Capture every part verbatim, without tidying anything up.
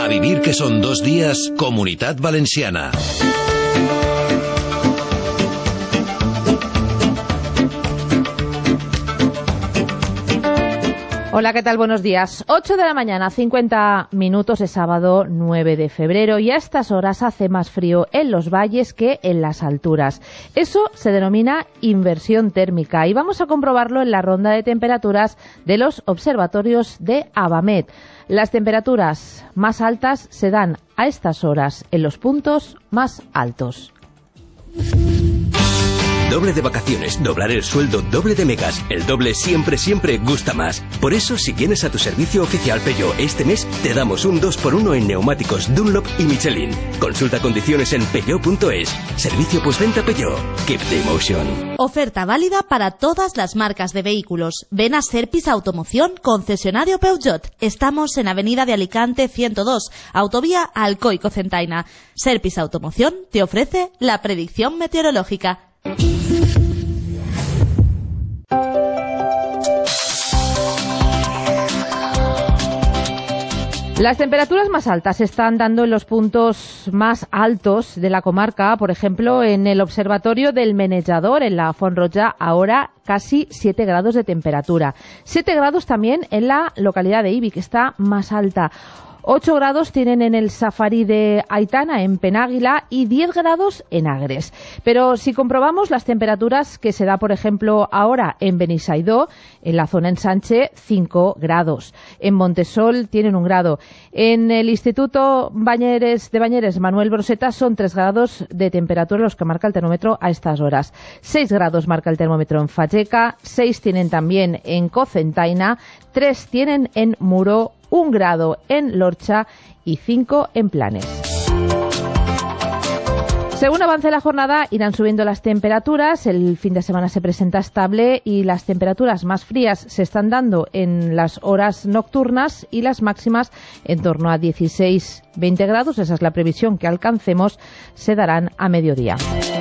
A vivir que son dos días, Comunitat Valenciana. Hola, ¿qué tal? Buenos días. ocho de la mañana, cincuenta minutos de sábado nueve de febrero, y a estas horas hace más frío en los valles que en las alturas. Eso se denomina inversión térmica y vamos a comprobarlo en la ronda de temperaturas de los observatorios de Avamet. Las temperaturas más altas se dan a estas horas en los puntos más altos. Doble de vacaciones, doblar el sueldo, doble de megas. El doble siempre, siempre gusta más. Por eso, si vienes a tu servicio oficial Peugeot este mes, te damos un dos por uno en neumáticos Dunlop y Michelin. Consulta condiciones en peugeot punto es. Servicio postventa Peugeot. Keep the emotion. Oferta válida para todas las marcas de vehículos. Ven a Serpis Automoción, concesionario Peugeot. Estamos en Avenida de Alicante ciento dos, autovía Alcoy-Cocentaina. Serpis Automoción te ofrece la predicción meteorológica. Las temperaturas más altas se están dando en los puntos más altos de la comarca, por ejemplo, en el observatorio del Menejador, en la Font Roja, ahora casi siete grados de temperatura. siete grados también en la localidad de Ibi, que está más alta. ocho grados tienen en el Safari de Aitana, en Penàguila, y diez grados en Agres. Pero si comprobamos las temperaturas que se da, por ejemplo, ahora en Benissaidó, en la zona Ensanche, cinco grados. En Montesol tienen un grado. En el Instituto Bañeres de Bañeres Manuel Broseta son tres grados de temperatura los que marca el termómetro a estas horas. seis grados marca el termómetro en Fageca, seis tienen también en Cocentaina, tres tienen en Muro, un grado en Lorcha y cinco en Planes. Según avance la jornada, irán subiendo las temperaturas. El fin de semana se presenta estable y las temperaturas más frías se están dando en las horas nocturnas y las máximas en torno a dieciséis a veinte grados. Esa es la previsión que alcancemos, se darán a mediodía.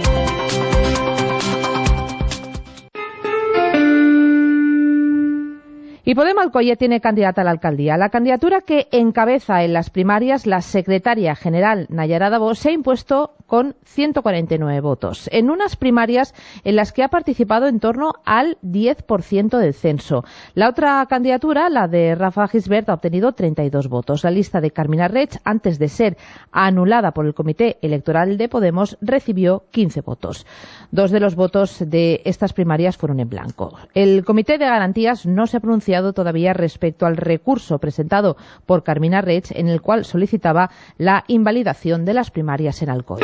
Y Podem Alcoy tiene candidata a la alcaldía. La candidatura que encabeza en las primarias la secretaria general Nayara Dabó se ha impuesto con ciento cuarenta y nueve votos, en unas primarias en las que ha participado en torno al diez por ciento del censo. La otra candidatura, la de Rafa Gisbert, ha obtenido treinta y dos votos. La lista de Carmina Reig, antes de ser anulada por el Comité Electoral de Podemos, recibió quince votos. Dos de los votos de estas primarias fueron en blanco. El Comité de Garantías no se ha pronunciado todavía respecto al recurso presentado por Carmina Reig, en el cual solicitaba la invalidación de las primarias en Alcoy.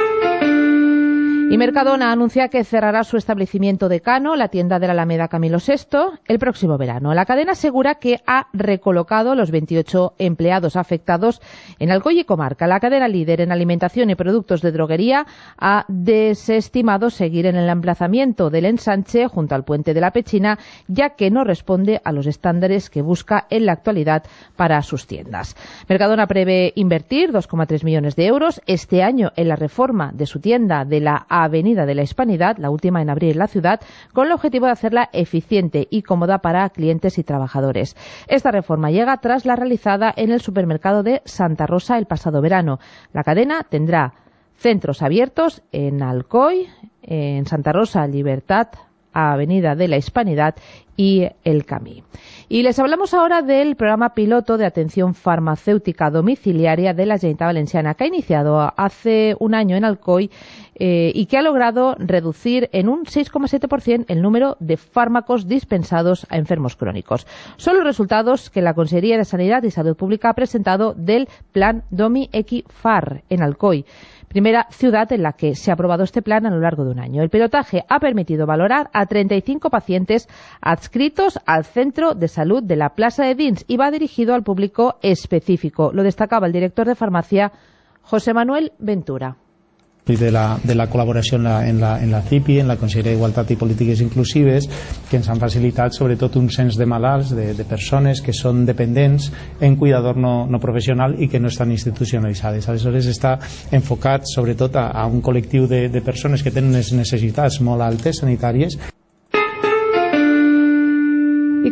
Y Mercadona anuncia que cerrará su establecimiento de Cano, la tienda de la Alameda Camilo sexto, el próximo verano. La cadena asegura que ha recolocado los veintiocho empleados afectados en Alcoy y comarca. La cadena líder en alimentación y productos de droguería ha desestimado seguir en el emplazamiento del ensanche junto al puente de la Pechina, ya que no responde a los estándares que busca en la actualidad para sus tiendas. Mercadona prevé invertir dos coma tres millones de euros este año en la reforma de su tienda de la Avenida de la Hispanidad, la última en abrir la ciudad, con el objetivo de hacerla eficiente y cómoda para clientes y trabajadores. Esta reforma llega tras la realizada en el supermercado de Santa Rosa el pasado verano. La cadena tendrá centros abiertos en Alcoy, en Santa Rosa, Libertad, Avenida de la Hispanidad y el Camí. Y les hablamos ahora del programa piloto de atención farmacéutica domiciliaria de la Generalitat Valenciana, que ha iniciado hace un año en Alcoy eh, y que ha logrado reducir en un seis coma siete por ciento el número de fármacos dispensados a enfermos crónicos. Son los resultados que la Consellería de Sanidad y Salud Pública ha presentado del plan Domi Equifar en Alcoy, primera ciudad en la que se ha aprobado este plan a lo largo de un año. El pilotaje ha permitido valorar a treinta y cinco pacientes adscritos al Centro de Salud de la Plaza de Dins y va dirigido al público específico. Lo destacaba el director de farmacia, José Manuel Ventura. I de la, de la col·laboració en la, en, la, en la C I P I, en la Conselleria d'Igualtat i Polítiques Inclusives, que ens han facilitat sobretot un cens de malalts, de, de persones que són dependents en cuidador no, no professional i que no estan institucionalitzades. Aleshores està enfocat sobretot a, a un col·lectiu de, de persones que tenen unes necessitats molt altes sanitàries. Y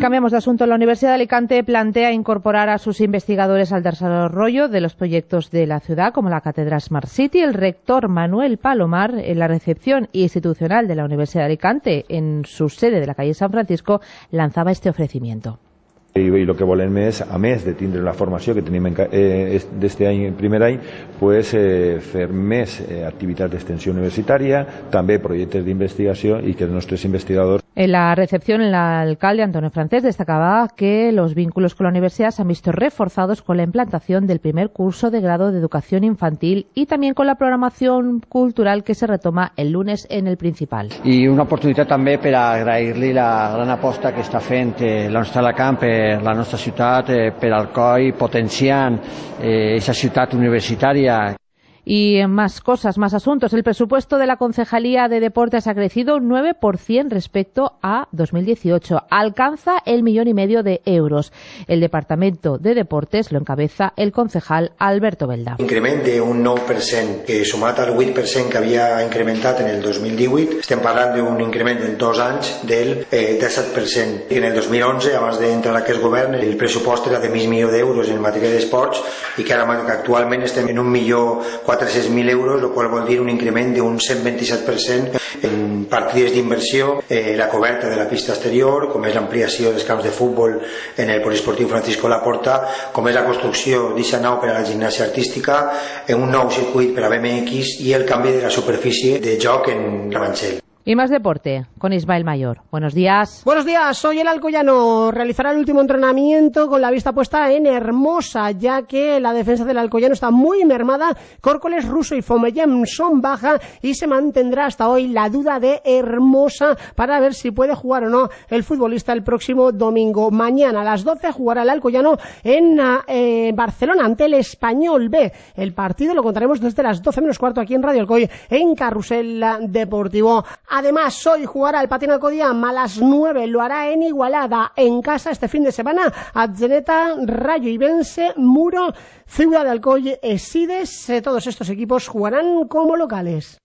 cambiamos de asunto. La Universidad de Alicante plantea incorporar a sus investigadores al desarrollo de los proyectos de la ciudad, como la Cátedra Smart City. El rector Manuel Palomar, en la recepción institucional de la Universidad de Alicante, en su sede de la calle San Francisco, lanzaba este ofrecimiento. I el que volem és, a més de tindre la formació que tenim eh, d'este any, primer any, pues, eh, fer més eh, activitats d'extensió universitària, també projectes d'investigació i que els nostres investigadors. En la recepción, el alcalde Antonio Francés destacaba que los vínculos con la universidad se han visto reforzados con la implantación del primer curso de grado de educación infantil y también con la programación cultural que se retoma el lunes en el Principal. I una oportunitat també per agrair-li la gran aposta que està fent eh, la nostra Alacant per la nostra ciutat, eh, per Alcoi, potenciant eh, esa ciutat universitària. Y más cosas, más asuntos. El presupuesto de la Concejalía de Deportes ha crecido un nueve por ciento respecto a dos mil dieciocho. Alcanza el millón y medio de euros. El Departamento de Deportes lo encabeza el concejal Alberto Belda. Increment d'un nou per cent que sumat al vuit per cent que havia incrementat en el dos mil divuit, estem parlant d'un increment en dos anys del eh, disset per cent. I en el dos mil onze, abans d'entrar a aquest govern, el pressupost era de mig milió d'euros en matèria d'esports i que ara actualment estem en un milió quatre-cents mil euros, el qual vol dir un increment d'un cent vint-i-set per cent en partides d'inversió, eh, la coberta de la pista exterior, com és l'ampliació dels camps de futbol en el poliesportiu Francisco Laporta, com és la construcció d'aquesta nau per a la gimnàsia artística, en un nou circuit per a B M X i el canvi de la superfície de joc en Ramanchel. Y más deporte, con Ismael Mayor. Buenos días. Buenos días, hoy el Alcoyano realizará el último entrenamiento con la vista puesta en Hermosa, ya que la defensa del Alcoyano está muy mermada. Córcoles, Russo y Fomellem son baja y se mantendrá hasta hoy la duda de Hermosa para ver si puede jugar o no el futbolista el próximo domingo. Mañana a las doce jugará el Alcoyano en eh, Barcelona ante el Español B. El partido lo contaremos desde las doce menos cuarto aquí en Radio Alcoy en Carrusel Deportivo. Además, hoy jugará el Patín Alcodiam a las nueve, lo hará en Igualada, en casa este fin de semana. Atzeneta, Rayo Ibense, Muro, Ciudad de Alcoy, Esides, eh, todos estos equipos jugarán como locales.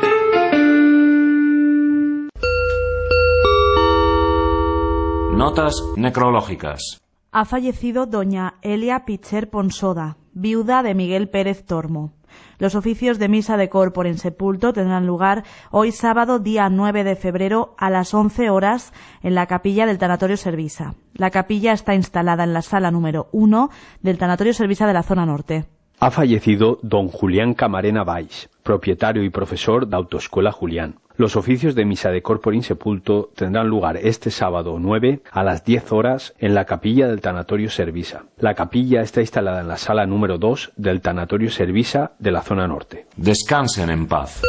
Notas necrológicas. Ha fallecido doña Elia Pitcher Ponsoda, viuda de Miguel Pérez Tormo. Los oficios de misa de corpore en sepulto tendrán lugar hoy sábado día nueve de febrero a las once horas en la capilla del Tanatorio Servisa. La capilla está instalada en la sala número uno del Tanatorio Servisa de la zona norte. Ha fallecido don Julián Camarena Baix, propietario y profesor de Autoescuela Julián. Los oficios de misa de corpore in sepulto tendrán lugar este sábado nueve a las diez horas en la capilla del Tanatorio Servisa. La capilla está instalada en la sala número dos del Tanatorio Servisa de la zona norte. Descansen en paz.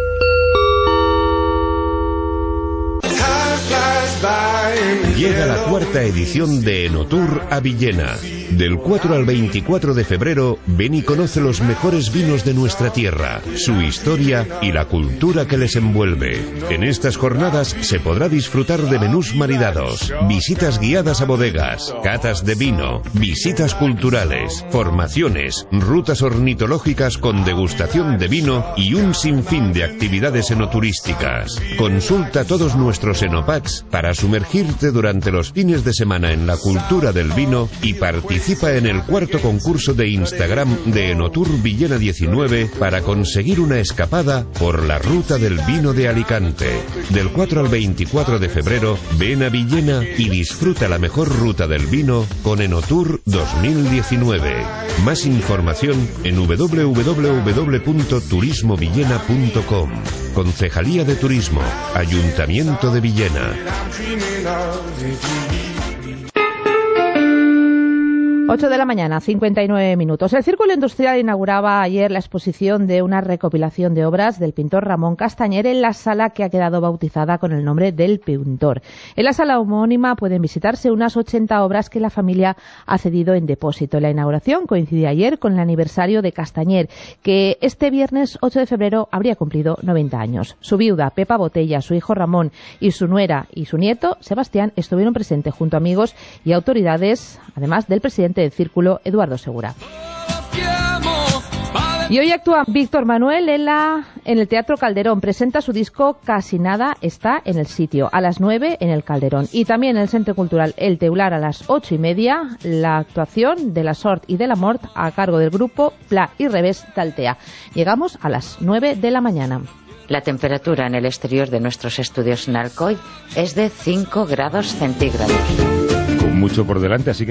Llega la cuarta edición de Enotour a Villena. Del cuatro al veinticuatro de febrero, ven y conoce los mejores vinos de nuestra tierra, su historia y la cultura que les envuelve. En estas jornadas se podrá disfrutar de menús maridados, visitas guiadas a bodegas, catas de vino, visitas culturales, formaciones, rutas ornitológicas con degustación de vino y un sinfín de actividades enoturísticas. Consulta todos nuestros enopacks para sumergirte durante los fines de semana en la cultura del vino y participa en el cuarto concurso de Instagram de Enotour Villena diecinueve para conseguir una escapada por la ruta del vino de Alicante. Del cuatro al veinticuatro de febrero, ven a Villena y disfruta la mejor ruta del vino con Enotour dos mil diecinueve. Más información en doble u doble u doble u punto turismo villena punto com. Concejalía de Turismo, Ayuntamiento de Villena. ocho de la mañana, cincuenta y nueve minutos. El Círculo Industrial inauguraba ayer la exposición de una recopilación de obras del pintor Ramón Castañer en la sala que ha quedado bautizada con el nombre del pintor. En la sala homónima pueden visitarse unas ochenta obras que la familia ha cedido en depósito. La inauguración coincide ayer con el aniversario de Castañer, que este viernes ocho de febrero habría cumplido noventa años. Su viuda, Pepa Botella, su hijo Ramón y su nuera y su nieto, Sebastián, estuvieron presentes junto a amigos y autoridades, además del presidente del Círculo, Eduardo Segura. Y hoy actúa Víctor Manuel en, la, en el Teatro Calderón. Presenta su disco Casi Nada está en el sitio, a las nueve en el Calderón. Y también en el Centro Cultural El Teular a las ocho y media, la actuación de la Sort y de la Mort a cargo del grupo Pla y Revés d'Altea. Llegamos a las nueve de la mañana. La temperatura en el exterior de nuestros estudios en Alcoy es de cinco grados centígrados. Con mucho por delante, así que